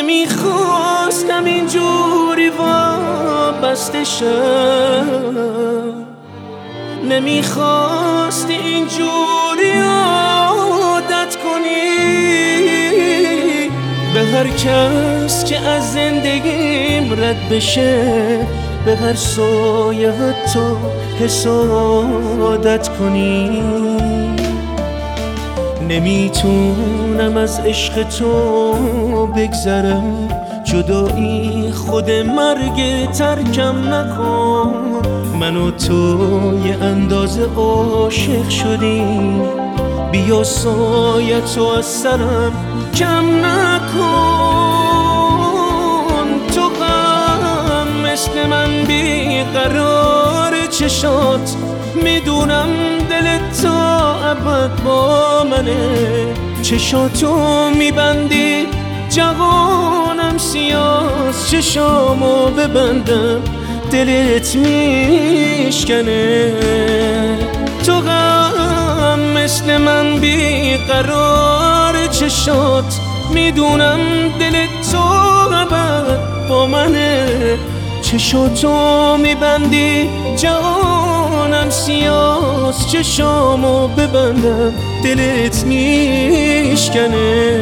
نمیخواستم اینجوری وابسته شم، نمیخواستی اینجوری عادت کنی به هر کس که از زندگیم رد بشه، به هر سایه تو حسادت کنی. نمیتونم از عشق تو بگذرم، جدایی خود مرگ ترکم نکن. من و تو یه اندازه عاشق شدیم، بیا سایه تو از سرم کم نکن. تو غم مثل من بیقرار چشات، میدونم دلت تا ابد با منه. چشاتو میبندی جوانم سیاس، چشامو ببندم دلت میشکنه. تو غم مثل من بیقرار چشات، میدونم دلت تو ابد با منه. چشاتو میبندی جانم سیاس، چشامو ببندم دلت میشکنه.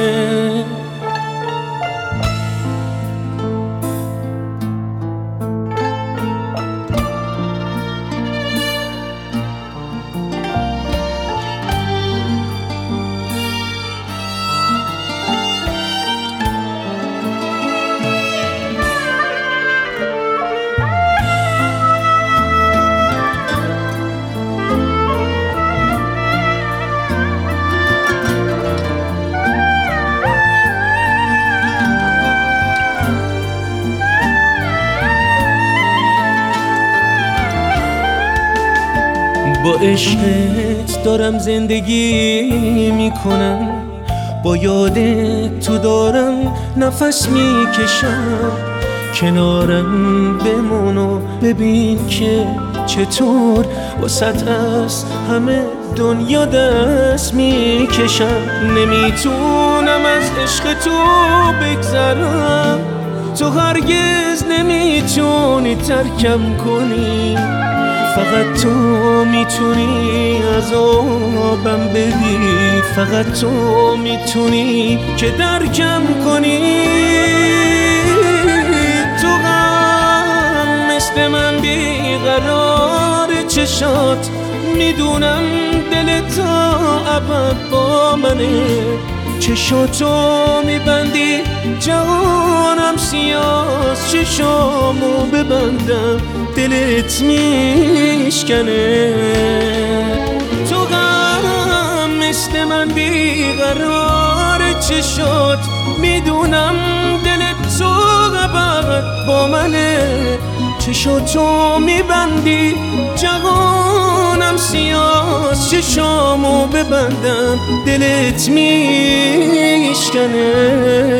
با عشقت دارم زندگی میکنم، با یادت تو دارم نفس میکشم. کنارم بمون و ببین که چطور واسط از همه دنیا دست میکشم. نمیتونم از عشق تو بگذرم، تو هرگز نمیتونی ترکم کنی. فقط تو میتونی عذابم بدی، فقط تو میتونی که درکم کنی. تو غم مثل من بیقرار چشات، میدونم دلت تا ابد با منه. چشاتو میبندی جهانم سیاس، چشامو ببندم دلت میشکنه. تو غم مثل من بیقرار چشات، میدونم دلت تو ابد با منه. چشاتو میبندی جهانم سیاس، چشامو ببندم دلت میشکنه.